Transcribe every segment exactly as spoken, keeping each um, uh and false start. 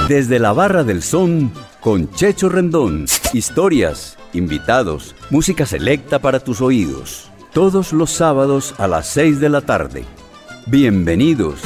Desde la Barra del Son con Checho Rendón. Historias, invitados, música selecta para tus oídos. Todos los sábados a las seis de la tarde. Bienvenidos.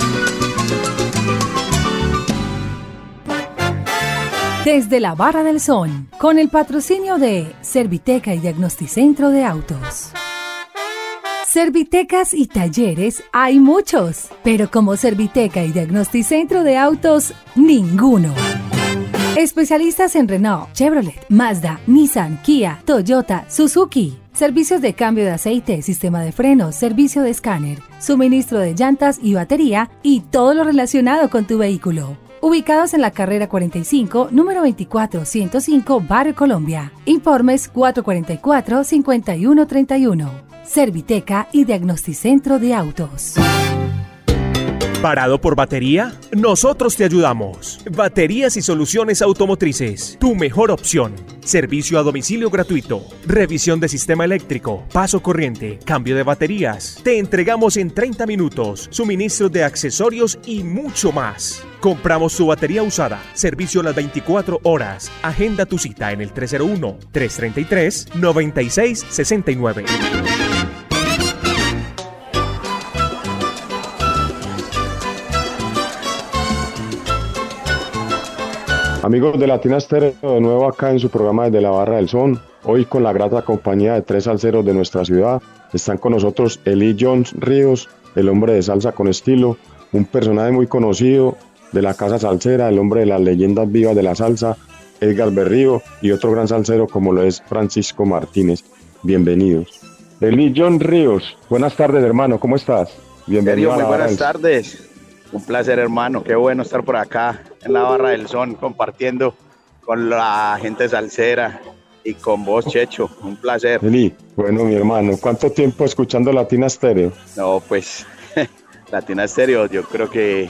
Desde la Barra del Son, con el patrocinio de Serviteca y Diagnosticentro de Autos. Servitecas y talleres hay muchos, pero como Serviteca y Diagnosticentro de Autos, ninguno. Especialistas en Renault, Chevrolet, Mazda, Nissan, Kia, Toyota, Suzuki. Servicios de cambio de aceite, sistema de frenos, servicio de escáner, suministro de llantas y batería y todo lo relacionado con tu vehículo. Ubicados en la carrera cuarenta y cinco, número veinticuatro ciento cinco, Barrio Colombia. Informes cuatro cuatro cuatro, cinco uno tres uno. Serviteca y Diagnosticentro de Autos. ¿Parado por batería? Nosotros te ayudamos. Baterías y soluciones automotrices. Tu mejor opción. Servicio a domicilio gratuito. Revisión de sistema eléctrico. Paso corriente. Cambio de baterías. Te entregamos en treinta minutos. Suministro de accesorios y mucho más. Compramos tu batería usada. Servicio las veinticuatro horas. Agenda tu cita en el tres cero uno, tres tres tres, nueve seis seis nueve. Amigos de Latina Estéreo, de nuevo acá en su programa Desde la Barra del Son, hoy con la grata compañía de tres salseros de nuestra ciudad. Están con nosotros Eli Jones Ríos, el hombre de salsa con estilo, un personaje muy conocido de la casa salsera, el hombre de las leyendas vivas de la salsa, Edgar Berrío, y otro gran salsero como lo es Francisco Martínez. Bienvenidos. Eli Jones Ríos, buenas tardes, hermano, ¿cómo estás? Bienvenido. Muy buenas tardes. Un placer, hermano, qué bueno estar por acá en la Barra del Son, compartiendo con la gente salsera y con vos, Checho, un placer. Eli, bueno, mi hermano, ¿cuánto tiempo escuchando Latina Estéreo? No, pues, Latina Estéreo, yo creo que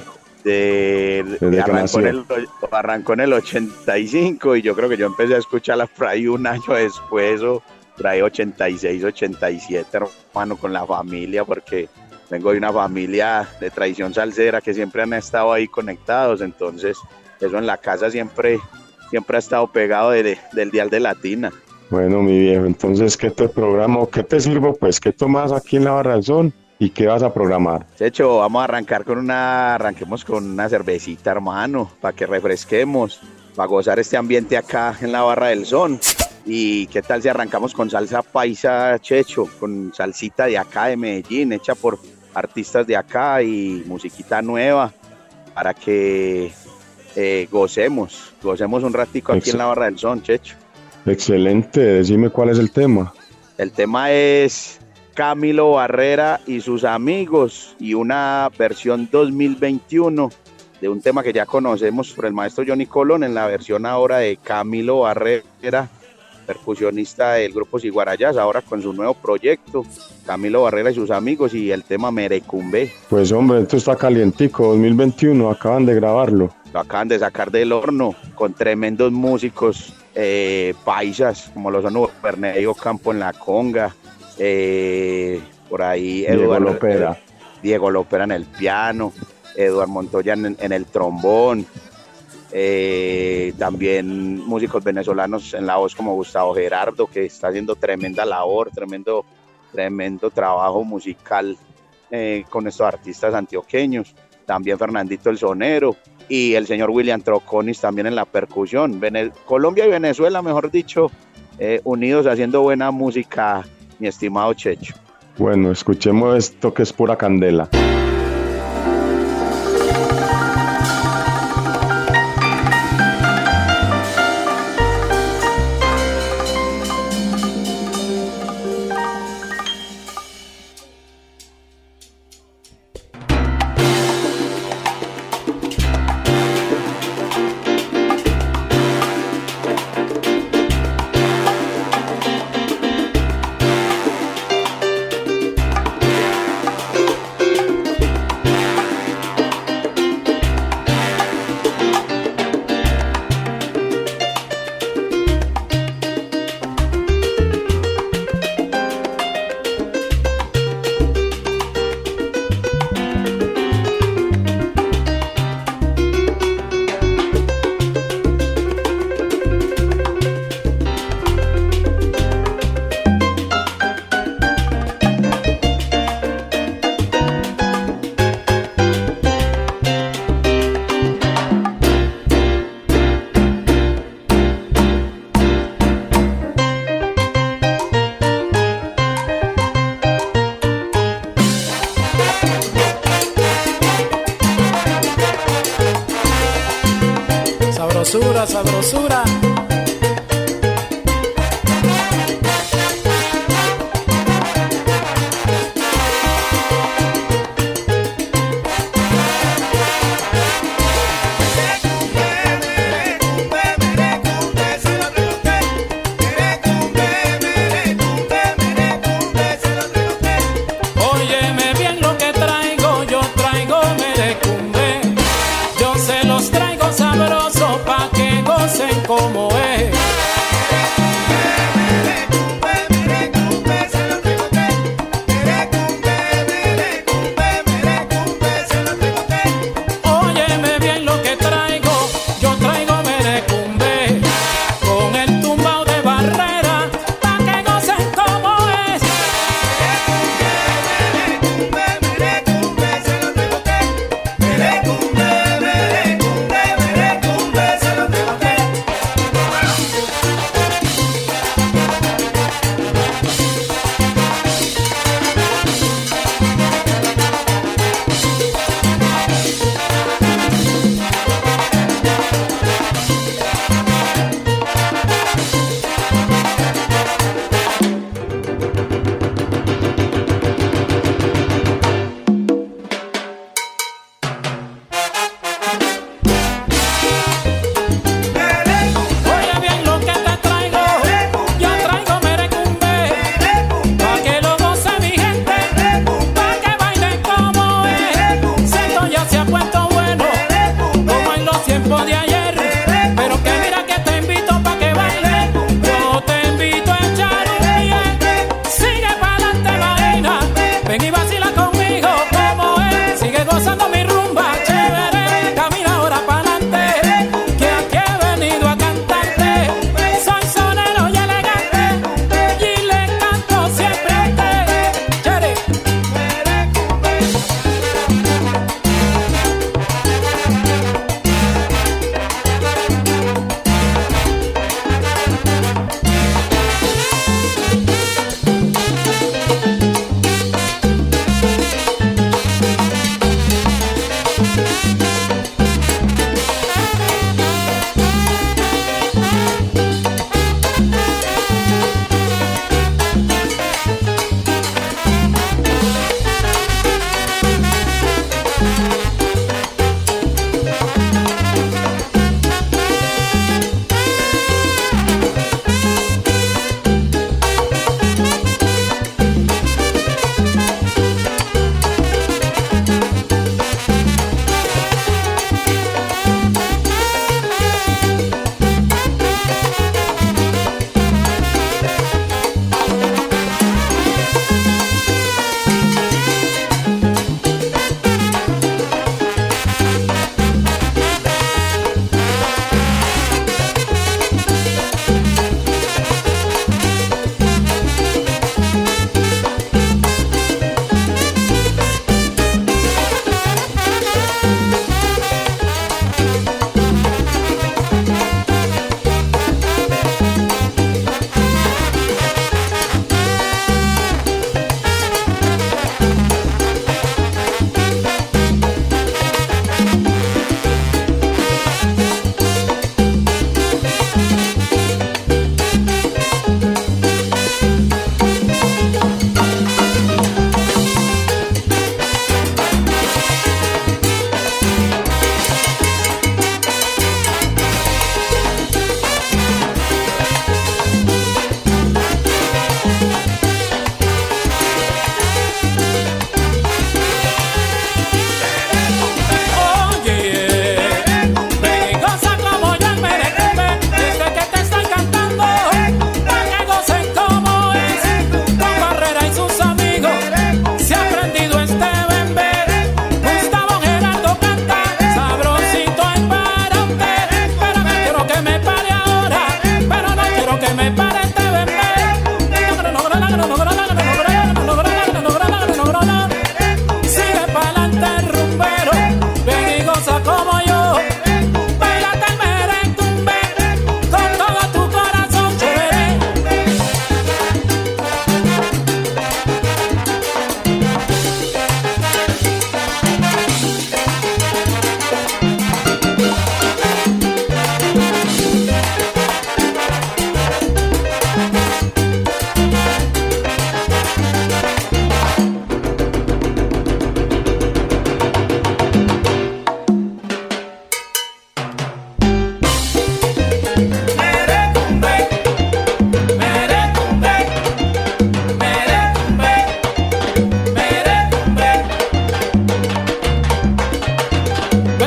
de, de arrancó, en el, arrancó en el ochenta y cinco y yo creo que yo empecé a escucharla por ahí un año después, o por ahí ochenta y seis, ochenta y siete, hermano, con la familia, porque vengo de una familia de tradición salsera que siempre han estado ahí conectados, entonces eso en la casa siempre, siempre ha estado pegado de, de, del dial de Latina. Bueno, mi viejo, entonces, ¿qué te programo? ¿Qué te sirvo? Pues, ¿qué tomas aquí en la Barra del Son? ¿Y qué vas a programar? De hecho, vamos a arrancar con una, arranquemos con una cervecita, hermano, para que refresquemos, para gozar este ambiente acá en la Barra del Son. ¿Y qué tal si arrancamos con salsa paisa, Checho? Con salsita de acá de Medellín, hecha por artistas de acá y musiquita nueva, para que eh, gocemos, gocemos un ratico aquí Excel- en la Barra del Son, Checho. Excelente, decime cuál es el tema. El tema es Camilo Barrera y sus amigos, y una versión dos mil veintiuno de un tema que ya conocemos por el maestro Johnny Colón, en la versión ahora de Camilo Barrera, percusionista del grupo Ciguarayas, ahora con su nuevo proyecto, Camilo Barrera y sus amigos, y el tema Merecumbe. Pues hombre, esto está calientico, dos mil veintiuno, acaban de grabarlo. Lo acaban de sacar del horno, con tremendos músicos eh, paisas, como lo son Bernardo Campo en la conga, eh, por ahí Diego Eduardo Lopera. Eh, Diego Lopera en el piano, Eduardo Montoya en, en el trombón, Eh, también músicos venezolanos en la voz como Gustavo Gerardo, que está haciendo tremenda labor, tremendo, tremendo trabajo musical eh, con estos artistas antioqueños. También Fernandito el Sonero y el señor William Troconis también en la percusión. Vene- Colombia y Venezuela, mejor dicho, eh, unidos haciendo buena música, mi estimado Checho. Bueno, escuchemos esto que es pura candela. sabrosura, sabrosura. Como es. Óyeme bien lo que traigo, yo traigo merecumbe, con el tumbao de Barrera, pa' que gocen como es. Merecumbe, merecumbe, se lo tengo que. Merecumbe, merecumbe, merecumbe, se lo tengo que.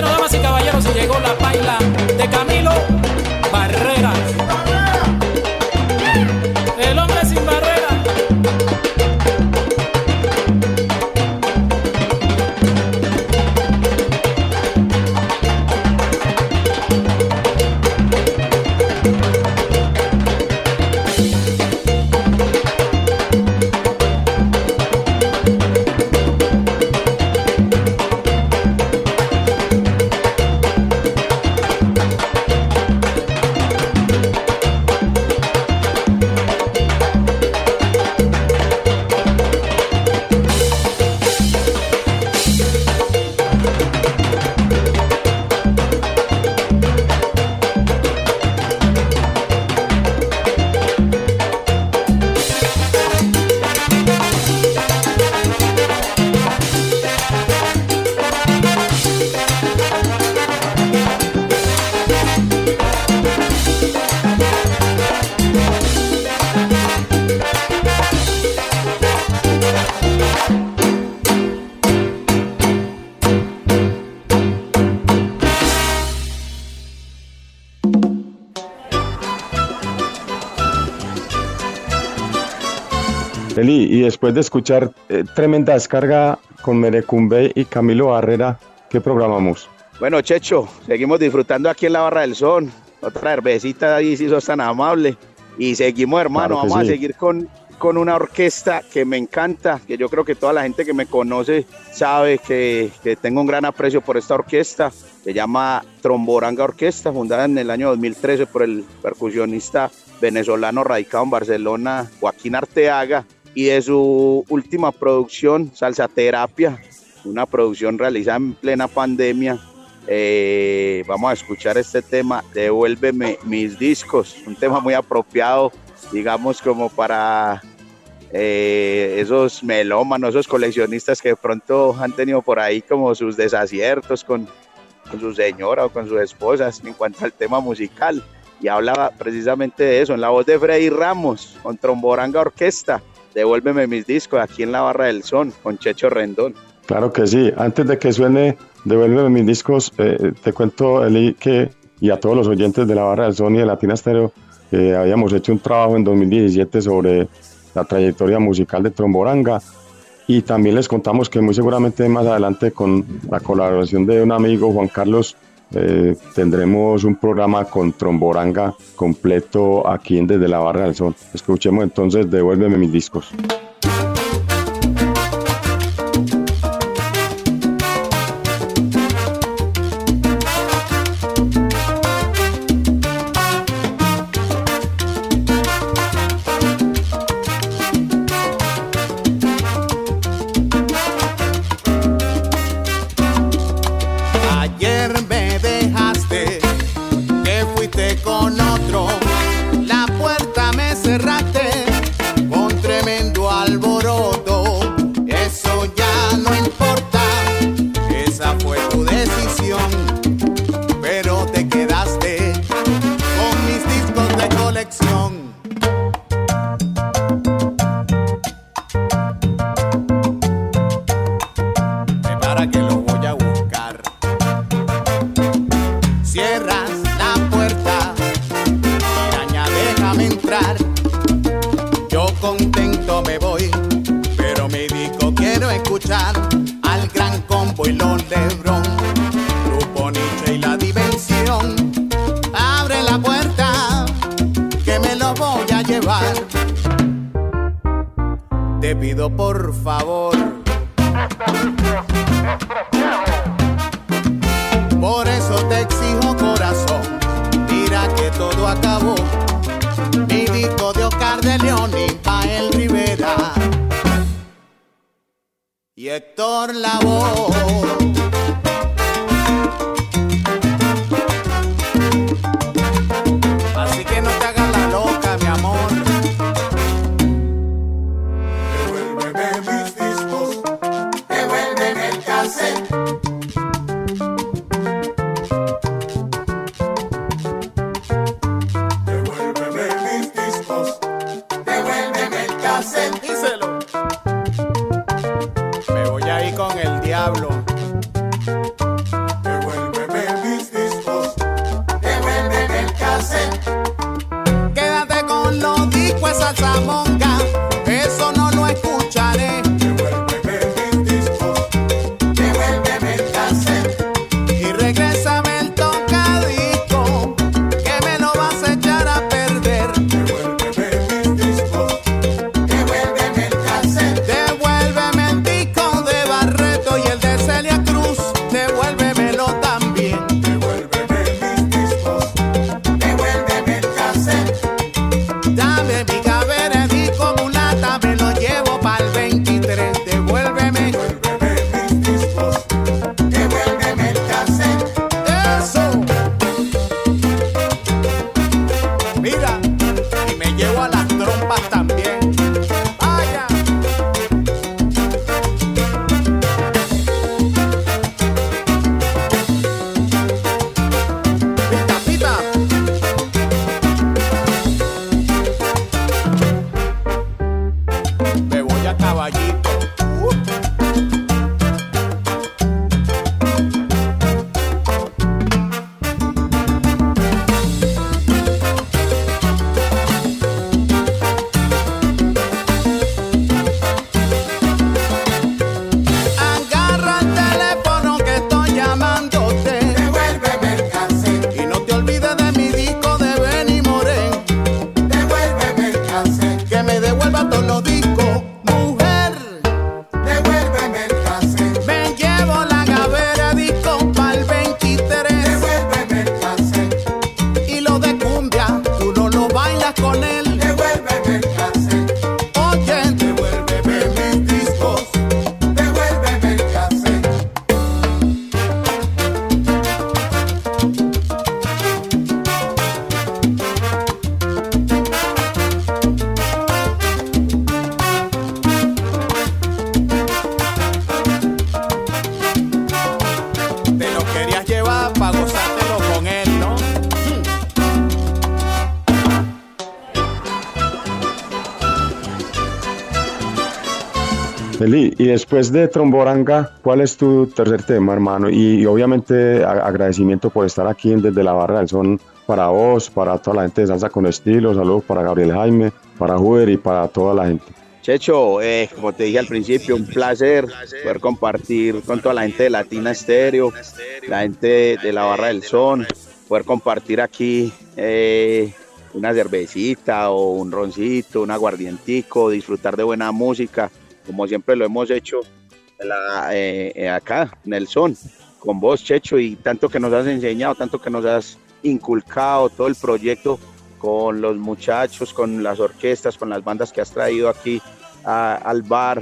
Bueno, damas y caballeros, se llegó la baila de Camilo Barrera. El hombre sin barrera. Eli, y después de escuchar eh, tremenda descarga con Merecumbe y Camilo Barrera, ¿qué programamos? Bueno, Checho, seguimos disfrutando aquí en la Barra del Son. Otra cervecita ahí, si sos tan amable. Y seguimos, hermano, Claro que vamos sí. a seguir con, con una orquesta que me encanta, que yo creo que toda la gente que me conoce sabe que, que tengo un gran aprecio por esta orquesta. Se llama Tromboranga Orquesta, fundada en el año dos mil trece por el percusionista venezolano radicado en Barcelona, Joaquín Arteaga. Y de su última producción, Salsa Terapia, una producción realizada en plena pandemia. Eh, vamos a escuchar este tema, Devuélveme mis discos, un tema muy apropiado, digamos, como para eh, esos melómanos, esos coleccionistas que de pronto han tenido por ahí como sus desaciertos con, con su señora o con sus esposas en cuanto al tema musical. Y hablaba precisamente de eso, en la voz de Freddy Ramos, con Tromboranga Orquesta. Devuélveme mis discos aquí en la Barra del Son con Checho Rendón. Claro que sí. Antes de que suene Devuélveme mis discos, eh, te cuento, Eli, que, y a todos los oyentes de la Barra del Son y de Latina Stereo, eh, habíamos hecho un trabajo en dos mil diecisiete sobre la trayectoria musical de Tromboranga, y también les contamos que muy seguramente más adelante, con la colaboración de un amigo, Juan Carlos, Eh, tendremos un programa con Tromboranga completo aquí en Desde la Barra del Son. Escuchemos entonces Devuélveme mis discos. Te pido por favor, por eso te exijo, corazón, mira que todo acabó. Mi disco de Oscar de León y Pael Rivera y Héctor Lavoe. Así que no te hagas la loca, mi amor. Devuélveme mis discos, devuélveme el cassette. Díselo. Me voy a ir con el diablo. Eso. Mira, y me llevo a las trompas también. Vaya. Pita, pita. Me voy a caballito. Uh. Agarra el teléfono que estoy llamándote. Devuélveme el cassette, Y no te olvides de mi disco de Benny Morén. devuélveme el cassette, Que me devuelva todos los discos. Mujer, devuélveme el cassette, me llevo la gavera disco pa'l veintitrés. devuélveme el cassette, Y lo de cumbia, tú no lo bailas con él. devuélveme el cassette, Oye, devuélveme mis discos, devuélveme el cassette. te lo querías llevar pa' gozártelo con él, ¿no? Eli, y después de Tromboranga, ¿cuál es tu tercer tema, hermano? Y, y obviamente a- agradecimiento por estar aquí en Desde la Barra del Son para vos, para toda la gente de Salsa con Estilo, saludos para Gabriel Jaime, para Huber y para toda la gente. Checho, eh, como te dije al principio, un placer poder compartir con toda la gente de Latina Estéreo, la gente de la Barra del Son, poder compartir aquí eh, una cervecita o un roncito, un aguardientico, disfrutar de buena música, como siempre lo hemos hecho en la- eh, eh, acá en el Son, con vos, Checho, y tanto que nos has enseñado, tanto que nos has inculcado todo el proyecto con los muchachos, con las orquestas, con las bandas que has traído aquí a- al bar,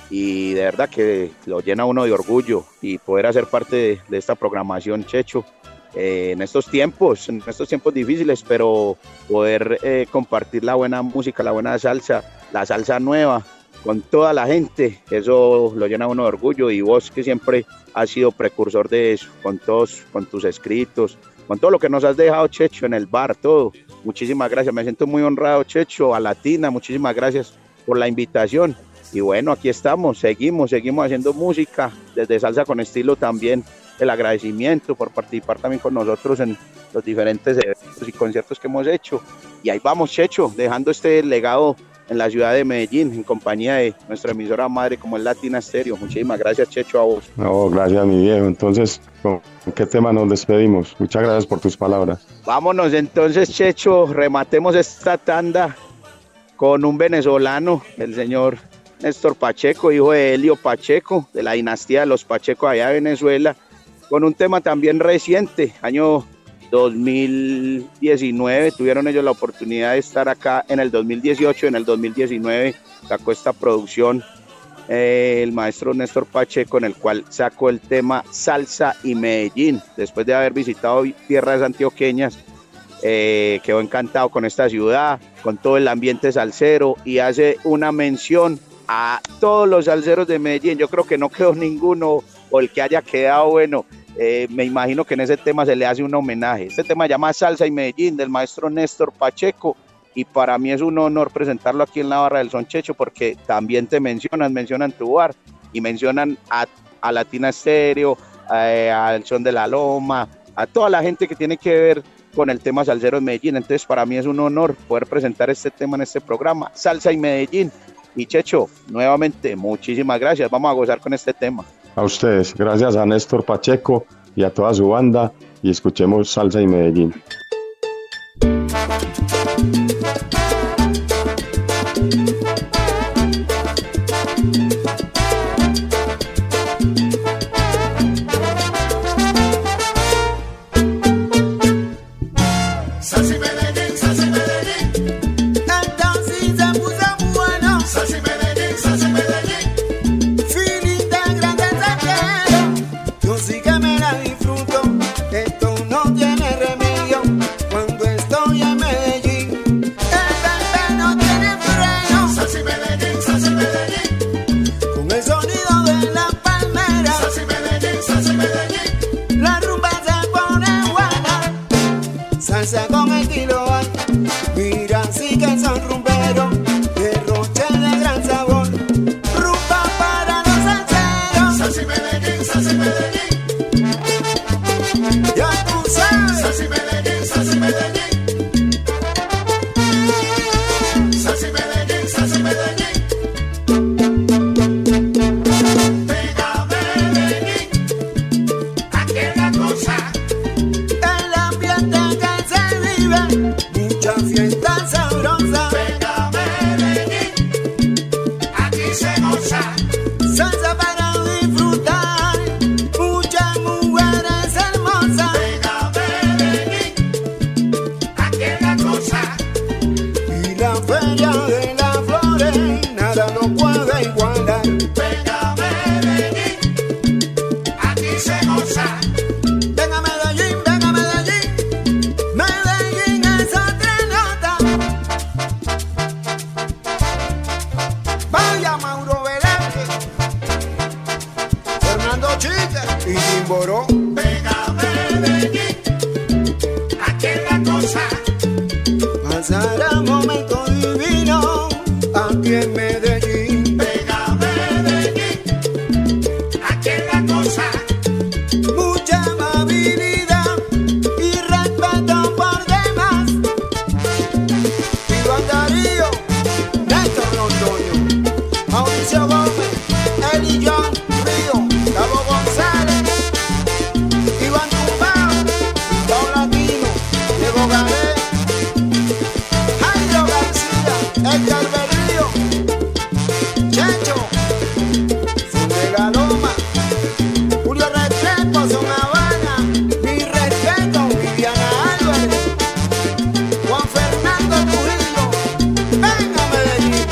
y de verdad que lo llena uno de orgullo y poder hacer parte de, de esta programación, Checho, eh, en estos tiempos, en estos tiempos difíciles, pero poder eh, compartir la buena música, la buena salsa, la salsa nueva con toda la gente, eso lo llena uno de orgullo, y vos que siempre has sido precursor de eso, con todos, con tus escritos, con todo lo que nos has dejado, Checho, en el bar, todo. Muchísimas gracias, me siento muy honrado, Checho, a Latina, muchísimas gracias por la invitación. Y bueno, aquí estamos, seguimos, seguimos haciendo música, desde Salsa con Estilo también, el agradecimiento por participar también con nosotros en los diferentes eventos y conciertos que hemos hecho. Y ahí vamos, Checho, dejando este legado en la ciudad de Medellín, en compañía de nuestra emisora madre como es Latina Estéreo. Muchísimas gracias, Checho, a vos. No, gracias, mi viejo. Entonces, ¿con qué tema nos despedimos? Muchas gracias por tus palabras. Vámonos entonces, Checho, rematemos esta tanda con un venezolano, el señor Néstor Pacheco, hijo de Helio Pacheco, de la dinastía de los Pacheco allá de Venezuela, con un tema también reciente, año dos mil diecinueve, tuvieron ellos la oportunidad de estar acá en el dos mil dieciocho, en el dos mil diecinueve sacó esta producción eh, el maestro Néstor Pacheco, en el cual sacó el tema Salsa y Medellín, después de haber visitado tierras antioqueñas. Eh, quedó encantado con esta ciudad, con todo el ambiente salsero, y hace una mención a todos los salseros de Medellín. Yo creo que no quedó ninguno, o el que haya quedado, bueno, eh, me imagino que en ese tema se le hace un homenaje. Este tema se llama Salsa y Medellín, del maestro Néstor Pacheco, y para mí es un honor presentarlo aquí en la Barra del Son, Checho, porque también te mencionan, mencionan tu bar, y mencionan a, a Latina Estéreo, eh, al Son de la Loma, a toda la gente que tiene que ver con el tema salsero en Medellín. Entonces para mí es un honor poder presentar este tema en este programa, Salsa y Medellín. Y Checho, nuevamente, muchísimas gracias, vamos a gozar con este tema. A ustedes, gracias a Néstor Pacheco y a toda su banda, y escuchemos Salsa y Medellín. Salsa y Medellín, salsa y Medellín. Entonces se puso bueno. Salsa y Medellín, salsa y Medellín. Feeling tan grande te quiero. Yo sí que me la disfruto. Esto danza con estilo hay. Mira, sí que son rumberos, derroche de gran sabor. Rumba para los salseros. Salsa y Medellín, salsa y Medellín. Ya tú sabes. Salsa y Medellín, salsa y Medellín. Salsa y Medellín, salsa y Medellín. Pega Medellín, aquí es la cosa. El ambiente que se vive, mucha fiesta sabrosa. Pega Medellín, aquí se goza. Salsa para disfrutar, muchas mujeres hermosas. Pega Medellín, aquí es la cosa. Y la feria de las flores, nada lo puede igualar. Pega Medellín, aquí se goza. Venga Medellín, venga Medellín, Medellín es otra nota. Vaya Mauro Velázquez, Fernando Chica y Timboró. Pega Medellín, aquí es la cosa. Pasará un momento divino aquí en Medellín. Pega Medellín, aquí es la cosa. Mucha amabilidad y respeto por demás. Iván Darío, Néstor Londoño, Mauricio Gómez, Eli John Río, Gabo González, Iván Tumbao, Paulatino, Diego Gané, Jairo García, Edgar Berrío, Checho, Funde la Loma, Julio Restrepo, Son Habana, mi respeto, Viviana Álvarez, Juan Fernando Trujillo, venga Medellín.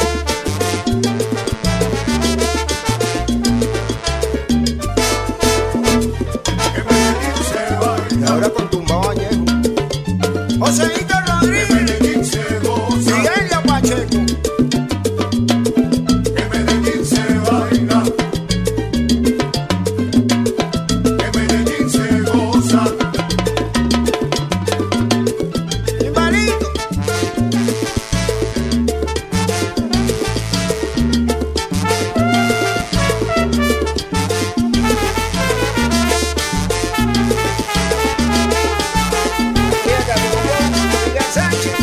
En Medellín se Y baila, ahora con Tumbao Añejo, Joseito en Rodríguez, Medellín se goza. Miguel Pacheco, En Medellín se baila, en Medellín se goza. Timbalito. Fíjate, Miguel Sánchez.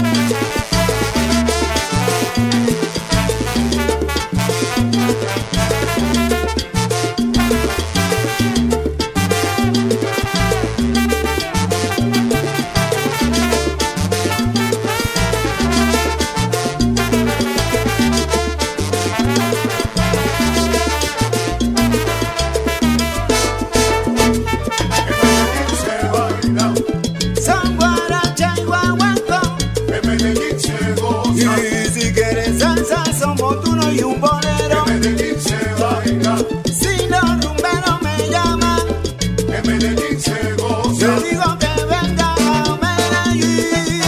En Medellín se baila, San Guaracha y Guaguancó. en Medellín se goza. Y si quieres salsa, son montuno y un bolero. En Medellín se baila, Si los rumberos me llaman, en Medellín se goza. yo digo que venga a Medellín.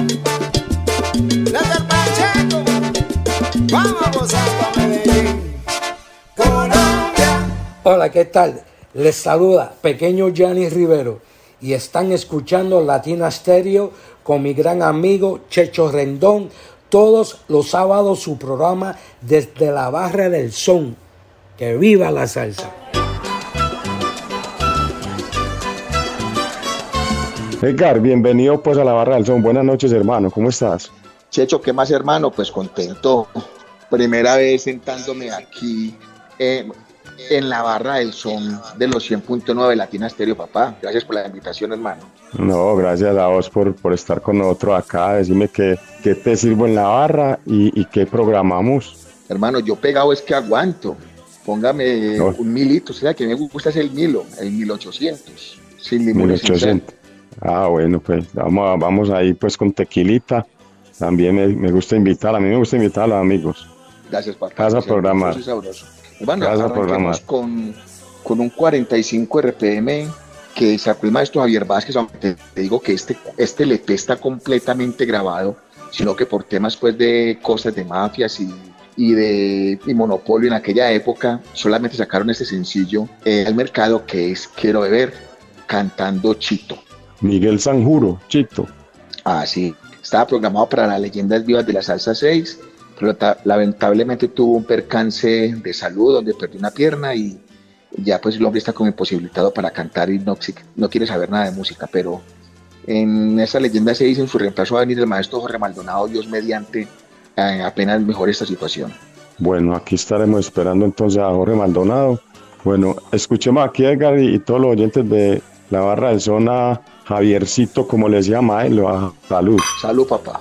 Néstor Pacheco, vamos a gozar pa' Medellín. Colombia. Hola, ¿qué tal? Les saluda Pequeño Gianni Rivero y están escuchando Latina Stereo con mi gran amigo Checho Rendón todos los sábados su programa Desde la Barra del Son. ¡Que viva la salsa! Edgar, bienvenido pues a la Barra del Son. Buenas noches, hermano, ¿cómo estás? Checho, ¿qué más, hermano? Pues contento. Primera vez sentándome aquí eh, en la Barra del Son de los cien punto nueve Latina Stereo, papá. Gracias por la invitación, hermano. No, gracias a vos por, por estar con nosotros acá. Decime qué, qué te sirvo en la barra y, y qué programamos. Hermano, yo pegado es que aguanto. Póngame No. un milito. O sea, que me gusta es el milo, el mil ochocientos. Sin limón y sin sal. mil ochocientos. Ah, bueno, pues vamos, a- vamos ahí pues con tequilita. También me, me gusta invitar, a mí me gusta invitar a los amigos. Gracias, papá. Casa Sí, programar. sabroso y sabroso. Hermano, Casa arranquemos programar. con, con un cuarenta y cinco R P M que sacó el maestro Javier Vázquez. Aunque te, te digo que este, este L P está completamente grabado, sino que por temas pues de cosas de mafias y, y de y monopolio en aquella época, solamente sacaron este sencillo eh, al mercado, que es Quiero Beber, cantando Chito. Miguel Sanjuro, Chito. Ah, sí, estaba programado para las Leyendas Vivas de la Salsa seis, pero ta- lamentablemente tuvo un percance de salud donde perdió una pierna y ya pues el hombre está como imposibilitado para cantar y no, no quiere saber nada de música, pero en esa Leyenda seis en su reemplazo va a venir el maestro Jorge Maldonado, Dios mediante, eh, apenas mejore esta situación. Bueno, aquí estaremos esperando entonces a Jorge Maldonado. Bueno, escuchemos aquí a Edgar y, y todos los oyentes de la Barra del Son a Javiercito, como les llama él, a salud. Salud, papá.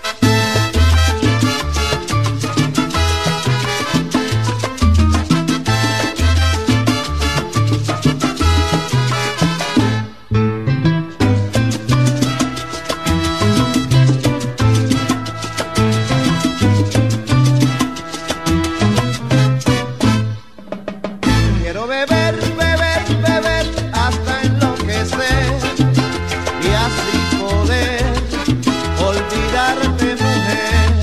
Quiero beber, beber, beber hasta enloquecer y así poder olvidarte, mujer,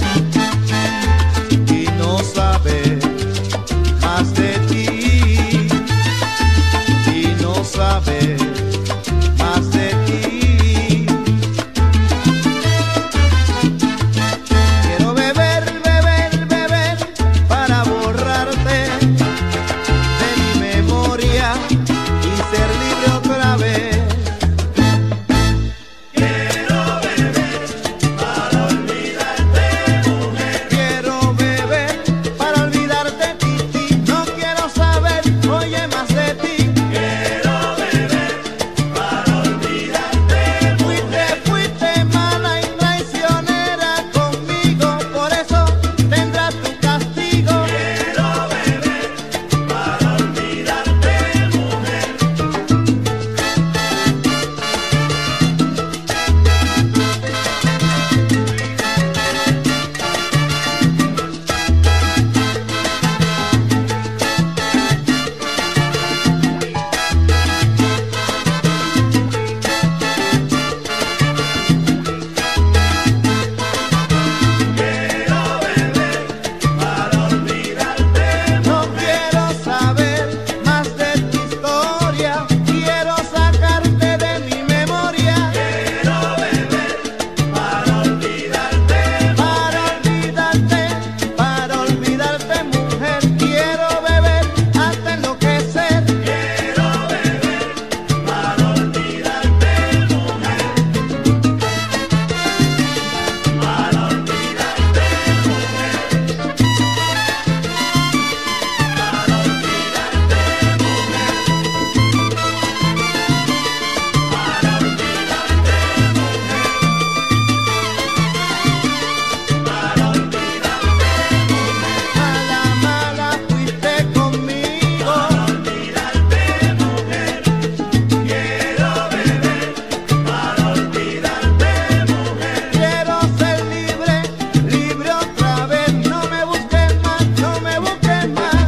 y no saber más de ti, y no saber más de ti. Quiero beber, beber, beber para borrarte de mi memoria y ser libre otra vez. Quiero beber para olvidarte, mujer. Quiero beber para olvidarte, Titi. No quiero saber, oye, más de ti. Quiero beber para olvidarte, fuiste, fuiste mala y traicionera conmigo, por eso tendrás tu castigo. Quiero beber para olvidarte, mujer. No quiero saber más de tu historia, quiero sacarte de mi memoria. Quiero beber para olvidarte, para olvidarte, para olvidarte, mujer. Quiero beber hasta enloquecer. Quiero beber para olvidarte, mujer. Para olvidarte, mala, mala fuiste conmigo. Para olvidarte, mujer. Quiero beber para olvidarte, mujer. Quiero ser libre, libre otra vez. No me busques más, no me busques más.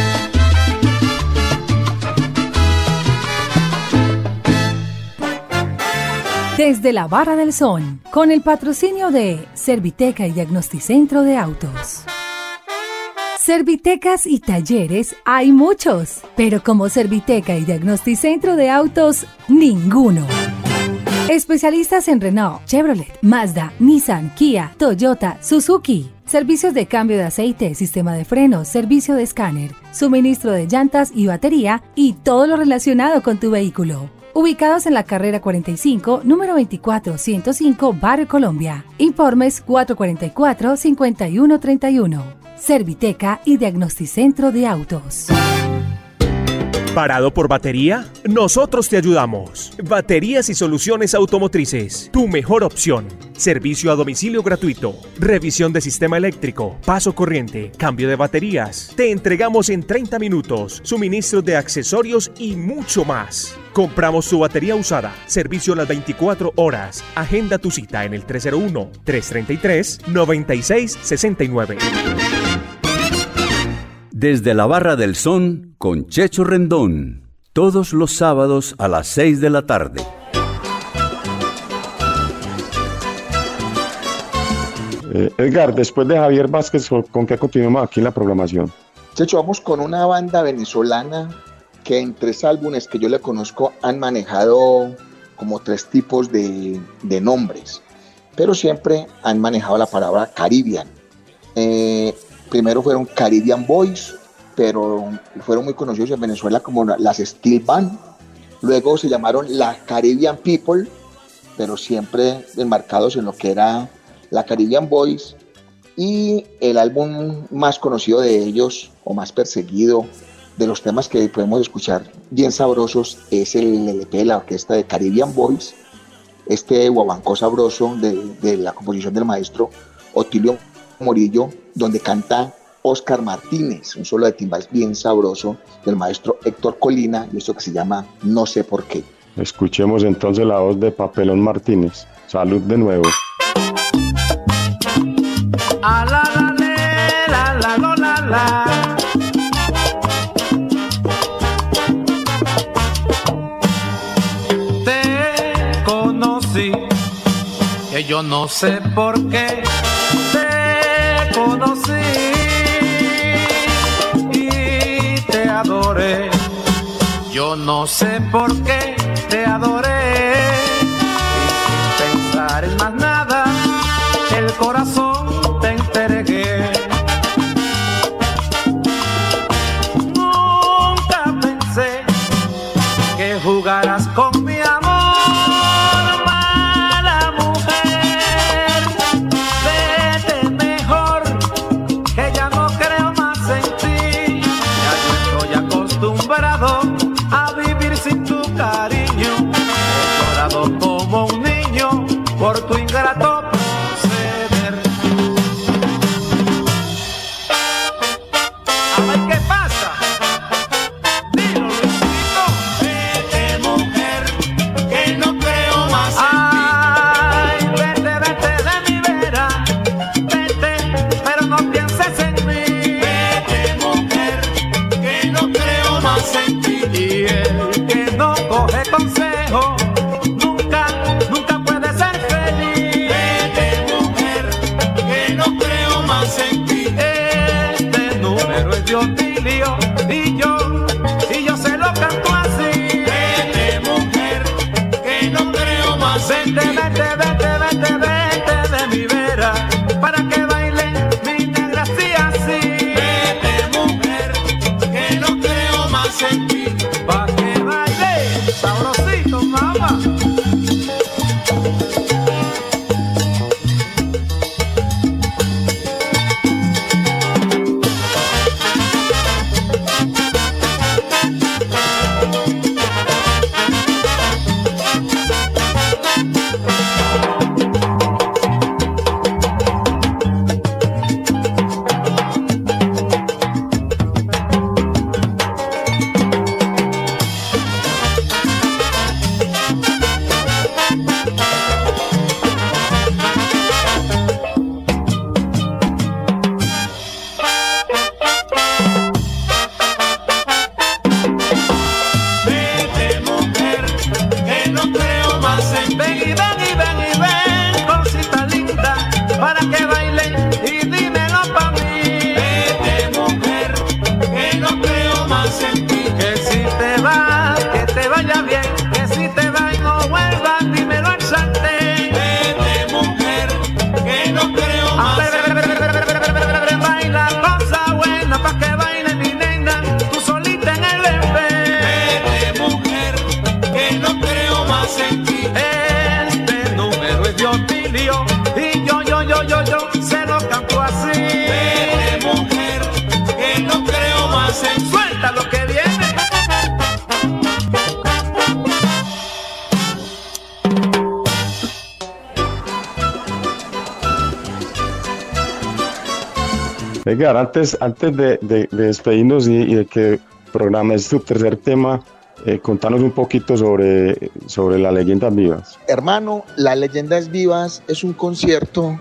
Desde la Barra del Son, con el patrocinio de Serviteca y Diagnosticentro de Autos. Servitecas y talleres hay muchos, pero como Serviteca y Diagnosticentro de Autos, ninguno. Especialistas en Renault, Chevrolet, Mazda, Nissan, Kia, Toyota, Suzuki. Servicios de cambio de aceite, sistema de frenos, servicio de escáner, suministro de llantas y batería y todo lo relacionado con tu vehículo. Ubicados en la carrera cuarenta y cinco, número veinticuatro ciento cinco, Barrio Colombia. Informes cuatro cuatro cuatro, cinco uno tres uno. Serviteca y Diagnosticentro de Autos. ¿Parado por batería? Nosotros te ayudamos. Baterías y soluciones automotrices. Tu mejor opción. Servicio a domicilio gratuito. Revisión de sistema eléctrico. Paso corriente. Cambio de baterías. Te entregamos en treinta minutos. Suministro de accesorios y mucho más. Compramos tu batería usada. Servicio las veinticuatro horas. Agenda tu cita en el tres cero uno, tres tres tres, nueve seis seis nueve. Desde la Barra del Son con Checho Rendón, todos los sábados a las seis de la tarde. Eh, Edgar, después de Javier Vázquez, ¿con qué continuamos aquí en la programación? Checho, vamos con una banda venezolana que en tres álbumes que yo le conozco han manejado como tres tipos de, de nombres. pero siempre han manejado la palabra Caribbean. Eh, primero fueron Caribbean Boys, pero fueron muy conocidos en Venezuela como las Steel Band. Luego se llamaron la Caribbean People, pero siempre enmarcados en lo que era la Caribbean Boys. Y el álbum más conocido de ellos, o más perseguido, de los temas que podemos escuchar bien sabrosos, es el L P de la orquesta de Caribbean Boys, este guaguancó sabroso de, de la composición del maestro Otilio Morillo, donde canta Oscar Martínez, un solo de timbales bien sabroso del maestro Héctor Colina, y esto que se llama No sé por qué. Escuchemos entonces la voz de Papelón Martínez. Salud de nuevo. A la la le, la la lo, la la. Te conocí, que yo no sé por qué. Te conocí y te adoré. Yo no sé por qué te adoré. Y sin pensar en más nada, el corazón te entregué. Nunca pensé que jugaras con mi amor, mala mujer. Vete mejor, que ya no creo más en ti. Ya yo estoy acostumbrado a vivir sin tu cariño. He llorado como un niño por tu ingrato. Y yo, y yo se lo canto así. Vete, mujer, que no creo más en ti. Vete, vete, vete, vete de mi vera, para que baile mi negra así, así. Vete, mujer, que no creo más en ti. Pa' que baile sabrosito, mamá. Edgar, antes, antes de, de, de despedirnos y, y de que programes tu tercer tema, eh, contanos un poquito sobre, sobre Las Leyendas Vivas. Hermano, Las Leyendas Vivas es un concierto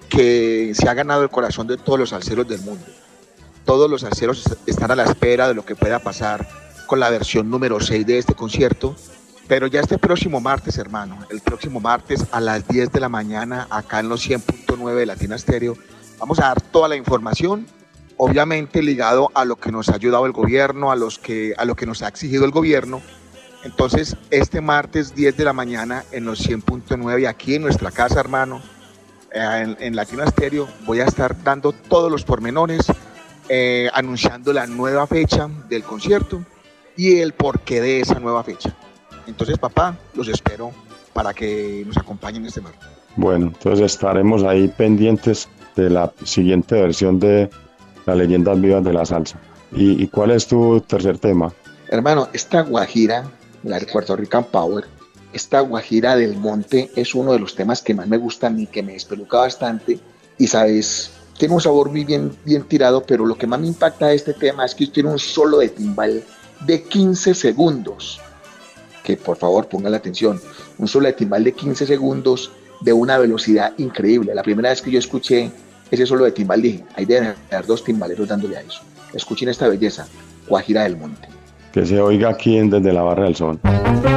que se ha ganado el corazón de todos los salseros del mundo. Todos los salseros están a la espera de lo que pueda pasar con la versión número seis de este concierto. Pero ya este próximo martes, hermano, el próximo martes a las diez de la mañana, acá en los cien punto nueve de Latina Stereo, vamos a dar toda la información, obviamente ligado a lo que nos ha ayudado el gobierno, a, los que, a lo que nos ha exigido el gobierno. Entonces, este martes diez de la mañana en los cien punto nueve, aquí en nuestra casa, hermano, en, en Latina Stereo voy a estar dando todos los pormenores, eh, anunciando la nueva fecha del concierto y el porqué de esa nueva fecha. Entonces, papá, los espero para que nos acompañen este martes. Bueno, entonces estaremos ahí pendientes de la siguiente versión de Las Leyendas Vivas de la Salsa. ¿Y, y cuál es tu tercer tema? Hermano, esta guajira, la de Puerto Rican Power, esta guajira del monte es uno de los temas que más me gustan y que me despeluca bastante. Y sabes, tiene un sabor muy bien, bien tirado, pero lo que más me impacta de este tema es que tiene un solo de timbal de quince segundos. Que por favor pongan la atención, un solo de timbal de quince segundos de una velocidad increíble. La primera vez que yo escuché ese solo de timbal dije, hay de haber dos timbaleros dándole a eso. Escuchen esta belleza, Guajira del Monte. Que se oiga aquí en Desde la Barra del Son.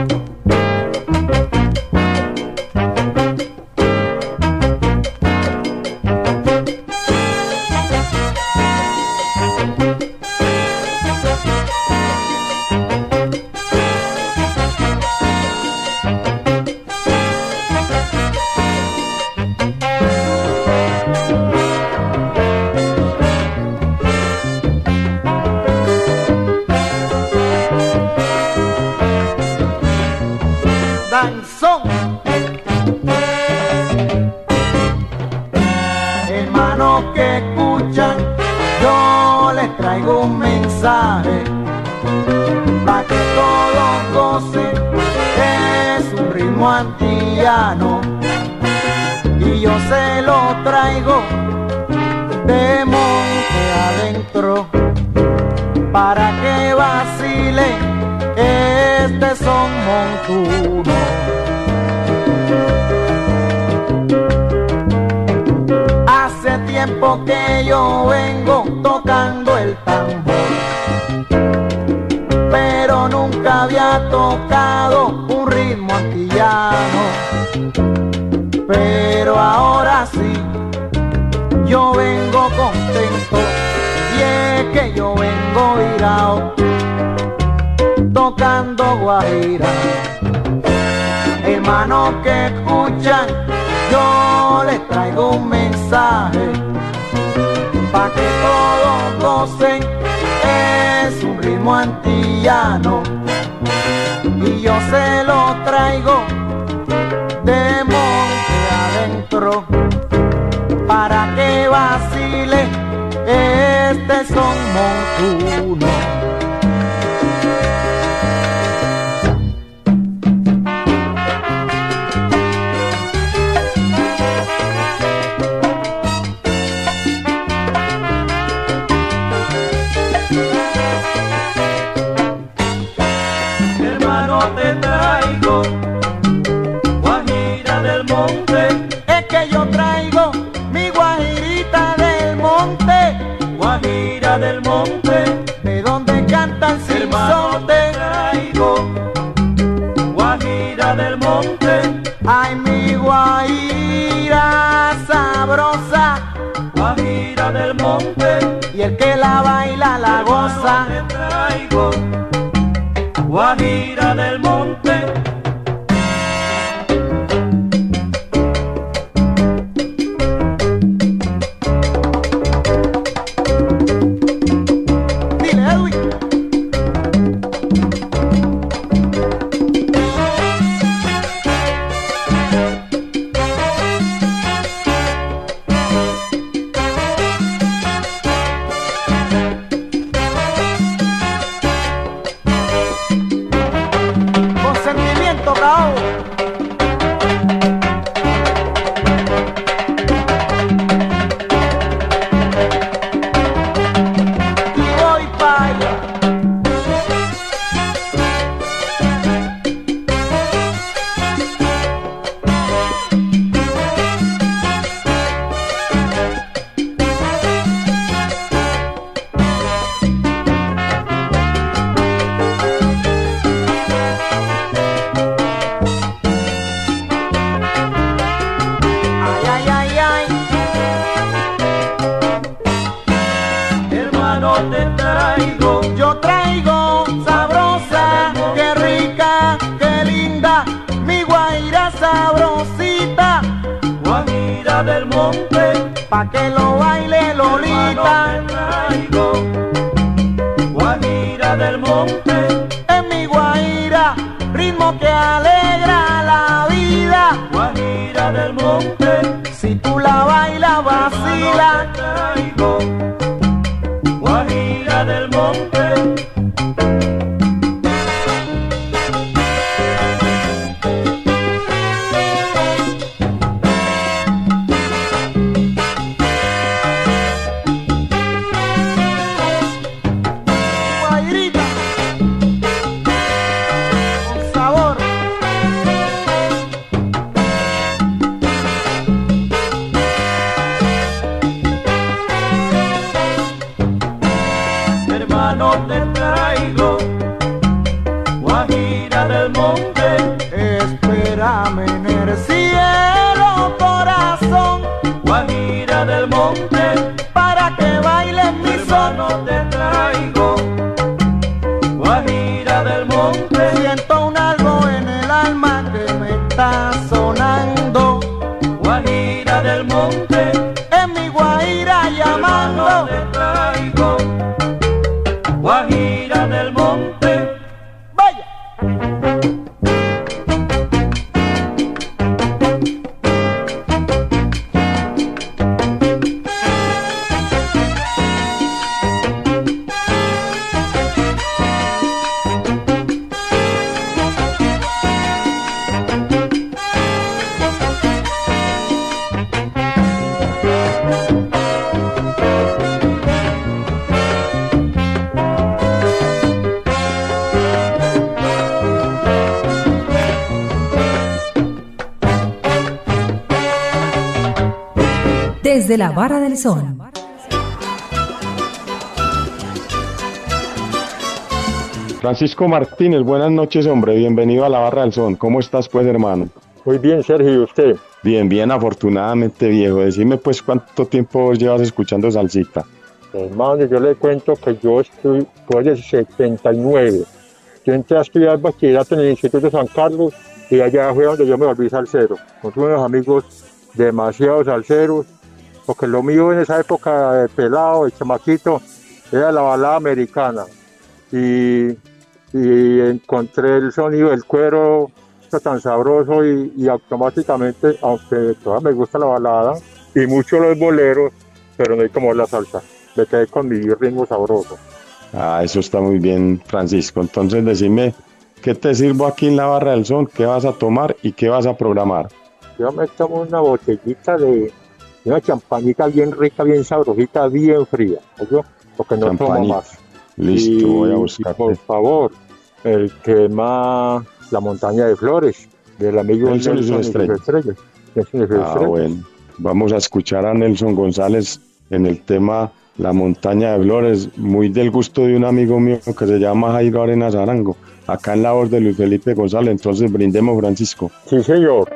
Hermano que escuchan, yo les traigo un mensaje para que todos gocen. Es un ritmo antillano y yo se lo traigo de monte adentro para que vacilen este son montuno. Hace tiempo que yo vengo tocando el tambor, pero nunca había tocado un ritmo antillano. Pero ahora sí, yo vengo contento y es que yo vengo virado tocando guajira. Hermanos que escuchan, yo les traigo un mensaje para que todos gocen. Es un ritmo antillano y yo se lo traigo de monte adentro para que vacile este son montuno. Te traigo guajira del monte, es que yo traigo mi guajirita del monte, guajira del monte, de donde canta el sinsonte. Te traigo guajira del monte, ay mi guajira sabrosa, guajira del monte, y el que la baila la goza. Te traigo guajira del monte. Dile, Edwin. Guajira del monte, pa' que lo baile Lolita. Traigo Guajira del monte, En mi Guajira, ritmo que alegra la vida. Guajira del monte, Si tú la bailas, vacila. traigo Guajira del monte. Guajirita, con sabor. Hermano, te traigo Guajira del monte, Espérame en el cielo, corazón, Guajira del monte, para que bailes mi hermano, son. te traigo Guajira del monte, Siento un algo en el alma que me está sonando. Guajira del monte, En mi Guajira hermano, llamando. te traigo Guajira del monte. Vaya. Desde la Barra del Son. Francisco Martínez, buenas noches, hombre. Bienvenido a la Barra del Son. ¿Cómo estás, pues, hermano? Muy bien, Sergio, ¿y usted? Bien, bien, afortunadamente, viejo. Decime, pues, ¿cuánto tiempo llevas escuchando salsita? Hermano, yo le cuento que yo estoy por el setenta y nueve. Yo entré a estudiar bachillerato en el Instituto San Carlos y allá fue donde yo me volví salsero. Con unos amigos demasiado salseros, porque lo mío en esa época de pelado, de chamaquito, era la balada americana. Y, y encontré el sonido del cuero tan sabroso y, y automáticamente, aunque todavía me gusta la balada y mucho los boleros, pero no hay como la salsa. Me quedé con mi ritmo sabroso. Ah, eso está muy bien, Francisco. Entonces, decime, ¿qué te sirvo aquí en la Barra del Son? ¿Qué vas a tomar y qué vas a programar? Yo me tomo una botellita de una champañita bien rica, bien sabrosita, bien fría, ¿oyó? Porque no tomo Champañita. más. Listo, Y- voy a y buscarte. por favor, el tema La Montaña de Flores, del amigo Nelson y sus Nelson y sus estrellas. estrellas. Nelson y sus Ah, estrellas. bueno. Vamos a escuchar a Nelson González en el tema La Montaña de Flores, muy del gusto de un amigo mío que se llama Jairo Arenas Arango, acá en la voz de Luis Felipe González. Entonces, brindemos, Francisco. Sí, señor.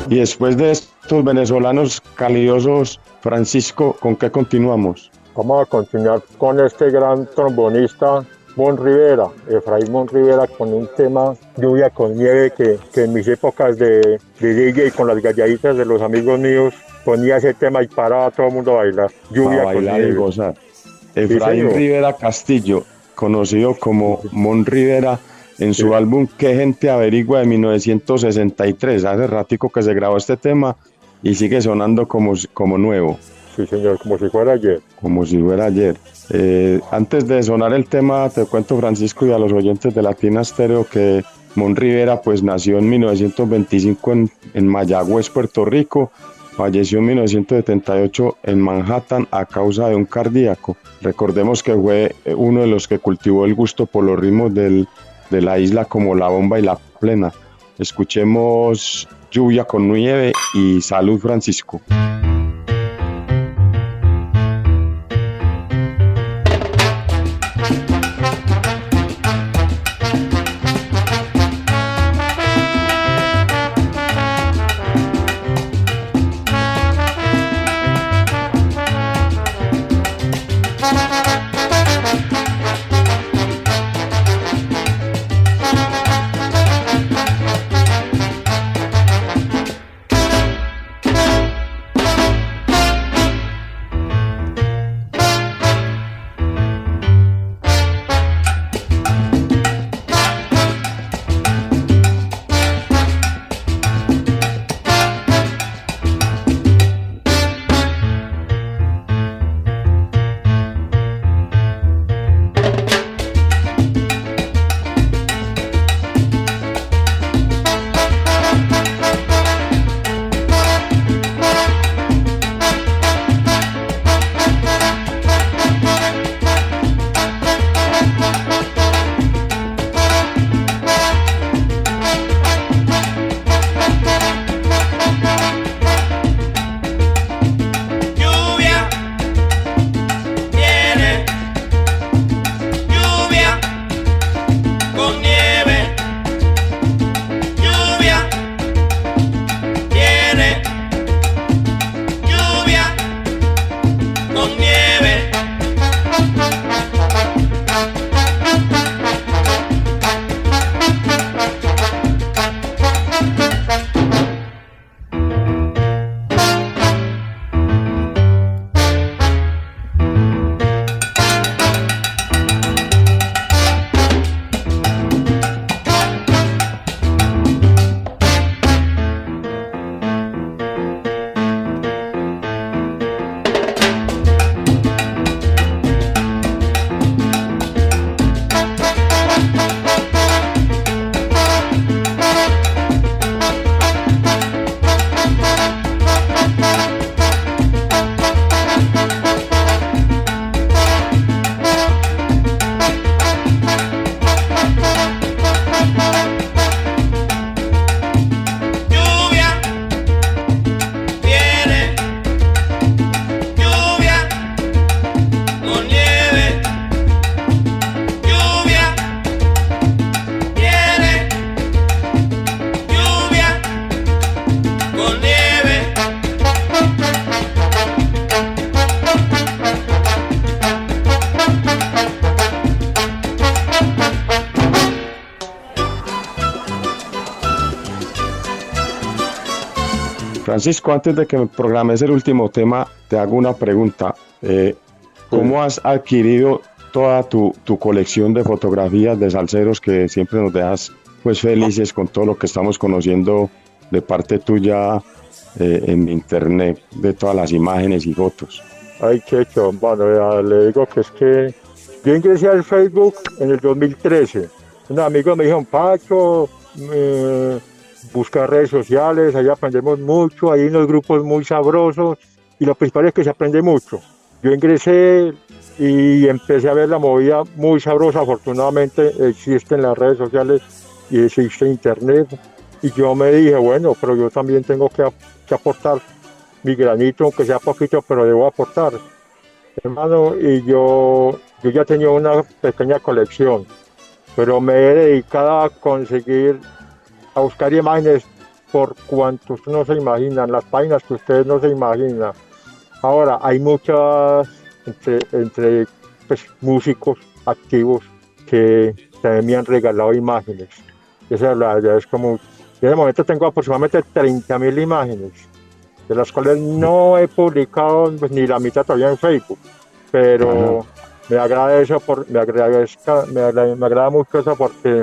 Y después de estos venezolanos calidosos, Francisco, ¿con qué continuamos? Vamos a continuar con este gran trombonista, Mon Rivera, Efraín Mon Rivera, con un tema Lluvia con Nieve, que, que en mis épocas de, de D J con las galladitas de los amigos míos ponía ese tema y paraba a todo el mundo a bailar. Lluvia a bailar con y nieve. gozar. Efraín Sí, Rivera Castillo, conocido como Mon Rivera, en su Sí. álbum ¿Qué gente averigua? De mil novecientos sesenta y tres. Hace ratico que se grabó este tema y sigue sonando como, como nuevo. Sí, señor, como si fuera ayer. Como si fuera ayer. Eh, antes de sonar el tema, te cuento, Francisco, y a los oyentes de Latina Stereo, que Mon Rivera pues nació en mil novecientos veinticinco en, en Mayagüez, Puerto Rico. Falleció en mil novecientos setenta y ocho en Manhattan a causa de un cardíaco. Recordemos que fue uno de los que cultivó el gusto por los ritmos del, de la isla, como la bomba y la plena. Escuchemos Lluvia con Nieve y Salud, Francisco. Francisco, antes de que me programes el último tema, te hago una pregunta. Eh, ¿Cómo has adquirido toda tu, tu colección de fotografías de salseros que siempre nos dejas pues felices con todo lo que estamos conociendo de parte tuya eh, en internet, de todas las imágenes y fotos? Ay, Checho, bueno, ya le digo que es que yo ingresé al Facebook en el dos mil trece. Un amigo me dijo, Pacho, eh, busca redes sociales, ahí aprendemos mucho, hay unos grupos muy sabrosos y lo principal es que se aprende mucho. Yo ingresé y empecé a ver la movida muy sabrosa. Afortunadamente existen las redes sociales y existe internet. Y yo me dije, bueno, pero yo también tengo que, que aportar mi granito, aunque sea poquito, pero debo aportar. Hermano, y yo, yo ya tenía una pequeña colección, pero me he dedicado a conseguir, a buscar imágenes por cuanto ustedes no se imaginan, las páginas que ustedes no se imaginan. Ahora, hay muchas, entre, entre pues, músicos activos que también me han regalado imágenes. Esa es la verdad, es como, en ese momento tengo aproximadamente treinta mil imágenes, de las cuales no he publicado pues, ni la mitad todavía en Facebook, pero ajá, me agrada eso, por, me, agradezca, me, agrada, me agrada mucho eso porque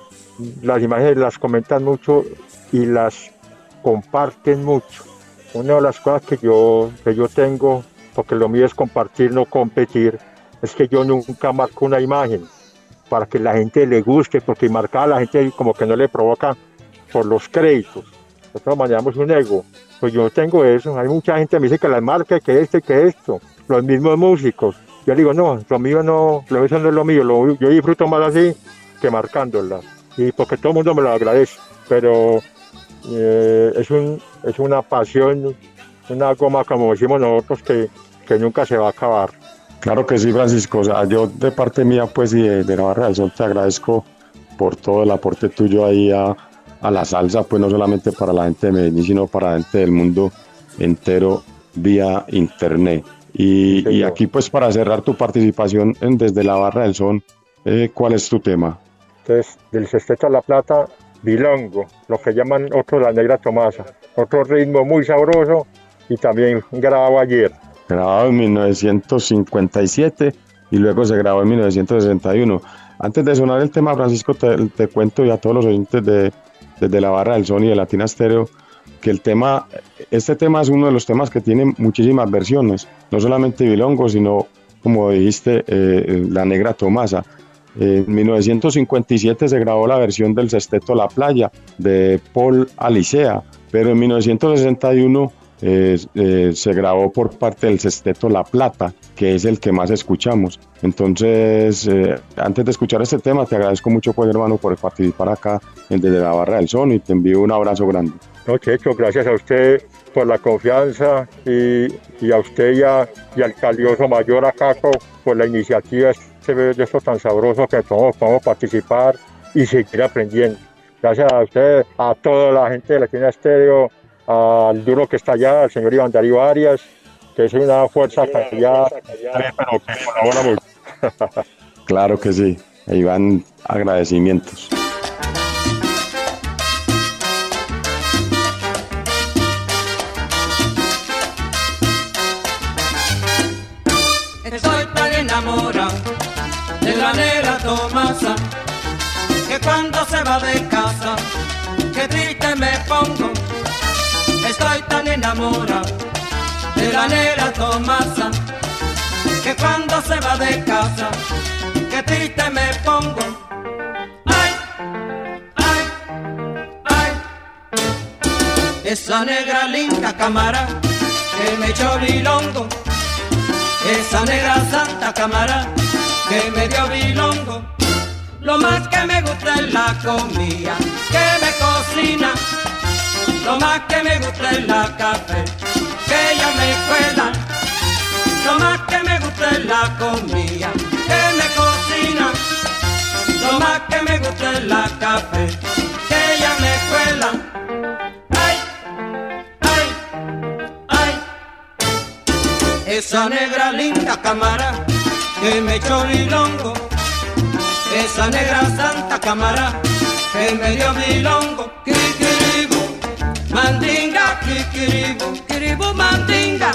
las imágenes las comentan mucho y las comparten mucho. Una de las cosas que yo, que yo tengo, porque lo mío es compartir, no competir, es que yo nunca marco una imagen para que la gente le guste, porque marcar a la gente como que no le provoca por los créditos. Nosotros manejamos un ego, pues yo no tengo eso. Hay mucha gente que me dice que las marque, que esto y que esto, los mismos músicos. Yo digo, no, lo mío no, lo mío no es lo mío, lo, yo disfruto más así que marcándolas, y porque todo el mundo me lo agradece, pero eh, es, un, es una pasión, una goma, como decimos nosotros, que, que nunca se va a acabar. Claro que sí, Francisco. O sea, yo de parte mía, pues, y de, de la Barra del Sol, te agradezco por todo el aporte tuyo ahí a, a la salsa, pues no solamente para la gente de Medellín, sino para la gente del mundo entero vía internet. Y, sí, y aquí, pues, para cerrar tu participación en Desde la Barra del Sol, eh, ¿cuál es tu tema? Entonces, del Sexteto a la Plata, Bilongo, lo que llaman otro La Negra Tomasa, otro ritmo muy sabroso y también grabado ayer. Grabado en mil novecientos cincuenta y siete y luego se grabó en mil novecientos sesenta y uno. Antes de sonar el tema, Francisco, te, te cuento y a todos los oyentes de Desde la Barra del Sol y de Latina Stereo que el tema, este tema es uno de los temas que tiene muchísimas versiones, no solamente Bilongo, sino, como dijiste, eh, La Negra Tomasa. En mil novecientos cincuenta y siete se grabó la versión del Sexteto La Playa de Paul Alicea, pero en mil novecientos sesenta y uno eh, eh, se grabó por parte del Sexteto La Plata, que es el que más escuchamos. Entonces, eh, antes de escuchar este tema, te agradezco mucho, pues, hermano, por participar acá en Desde la Barra del Sol y te envío un abrazo grande. No, Checho, gracias a usted por la confianza y, y a usted y, a, y al Calioso Mayor acá por la iniciativa de esto tan sabroso que todos podemos participar y seguir aprendiendo. Gracias a usted, a toda la gente de Latina Stereo, al duro que está allá, al señor Iván Darío Arias, que es una fuerza callada, pero que colabora mucho. Claro que sí, Iván, agradecimientos. Estoy tan enamorado de la Negra Tomasa, que cuando se va de casa, que triste me pongo. Estoy tan enamorado de la Negra Tomasa, que cuando se va de casa, que triste me pongo. Ay, ay, ay, esa negra linda cámara que me echó bilongo, esa negra santa cámara que me dio bilongo. Lo más que me gusta es la comida que me cocina, lo más que me gusta es la café que ella me cuela, lo más que me gusta es la comida que me cocina, lo más que me gusta es la café que ella me cuela. Ay, ay, ay, esa negra linda cámara que me echó bilongo, esa negra santa cámara que me dio bilongo. Kikiribu, mandinga, kikiribu, kiribu, mandinga.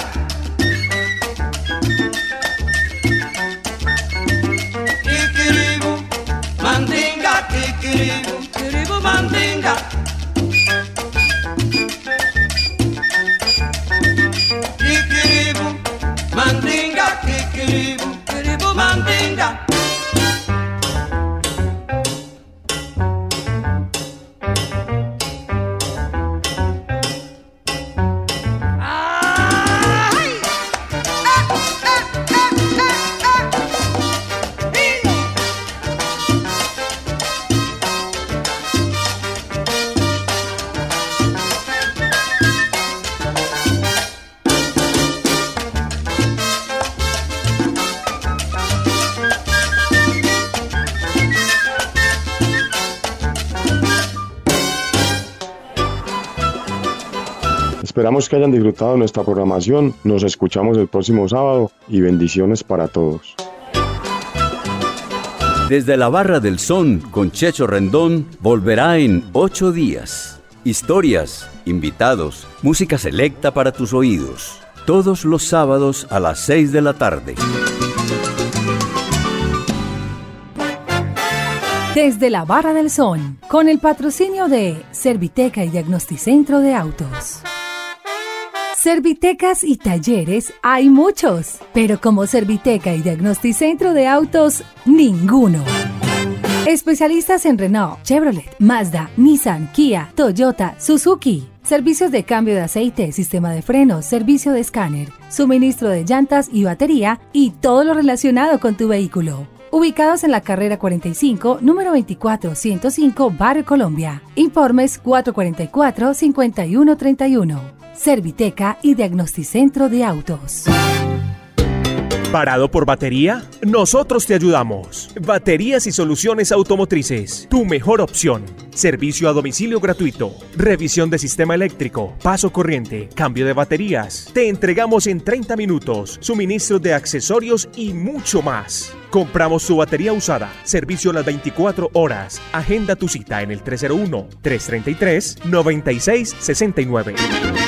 Kikiribu, mandinga, kikiribu, kiribu, mandinga. Kikiribu, mandinga, kikiribu, kiribu, mandinga. ¡Ay! Esperamos que hayan disfrutado de nuestra programación. Nos escuchamos el próximo sábado y bendiciones para todos. Desde la Barra del Son con Checho Rendón volverá en ocho días. Historias, invitados, música selecta para tus oídos. Todos los sábados a las seis de la tarde. Desde la Barra del Son, con el patrocinio de Serviteca y Diagnosticentro de Autos. Servitecas y talleres hay muchos, pero como Serviteca y Diagnosticentro de Autos, ninguno. Especialistas en Renault, Chevrolet, Mazda, Nissan, Kia, Toyota, Suzuki. Servicios de cambio de aceite, sistema de frenos, servicio de escáner, suministro de llantas y batería y todo lo relacionado con tu vehículo. Ubicados en la carrera cuarenta y cinco, número veinticuatro ciento cinco, Barrio Colombia. Informes cuatro cuatro cuatro, cinco uno tres uno. Serviteca y Diagnosticentro de Autos. ¿Parado por batería? Nosotros te ayudamos. Baterías y soluciones automotrices. Tu mejor opción. Servicio a domicilio gratuito. Revisión de sistema eléctrico. Paso corriente. Cambio de baterías. Te entregamos en treinta minutos. Suministro de accesorios y mucho más. Compramos tu batería usada. Servicio las veinticuatro horas. Agenda tu cita en el tres cero uno, tres tres tres, nueve seis seis nueve.